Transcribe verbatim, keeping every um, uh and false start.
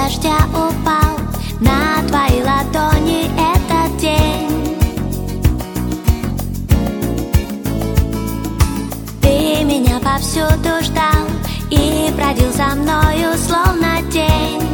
дождя упал на твои ладони этот день. Ты меня повсюду ждал и бродил за мною, словно тень.